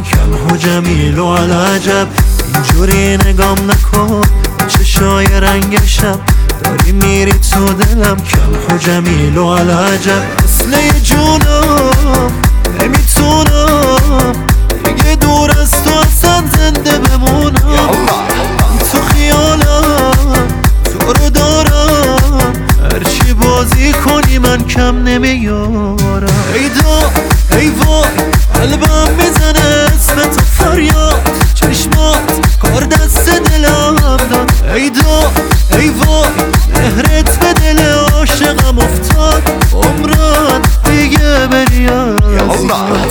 کم و جمیل و علعجب. اینجوری نگام نکن چشای رنگ شب، داری میری تو دلم کم و جمیل و علعجب. اصله جونم نمیتونم دیگه دور از تو اصلا زنده بمونم. من تو خیالم تو رو دارم، هرچی بازی کنی من کم نمیارم. ای دا ای وای قلبم میزنه اسم تو فریاد، چشمات کار دست دلم داد. ای دا ای وای مهرت به دل عاشقم افتاد، عمرت دیگه بری از یاد.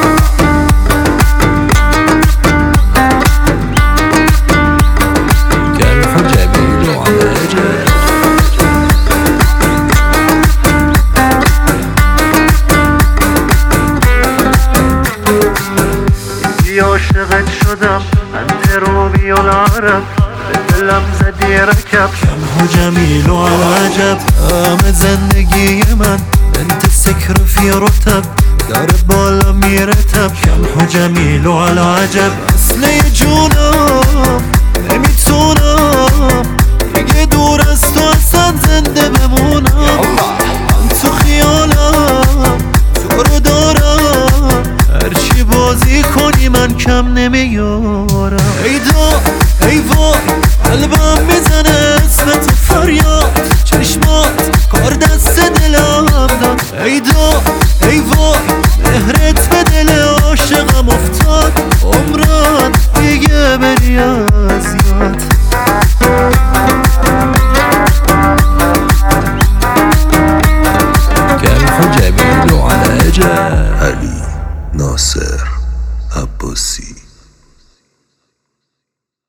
عاشقت شدم انت روبی و العرب، به دلم زدی رکب کم و جمیل و علعجب. همه زندگی من انت سکر فی رتب، داره بالا میرتب کم و جمیل و علعجب. اصله جونم نمیتونم دیگه دور از تو اصلا زنده بمونم. من تو خیالم تو رو دارم، هرچی بازی کنی من کم نمیارم. ای دا ای وای قلبم میزنه اسم تو فریاد، چشمات کار دست دلم داد. ای دا ای وای مهرت به دل عاشقم افتاد، عمرت دیگه بری از یاد. کم و جمیل و علعجب. علی ناصر عباسی.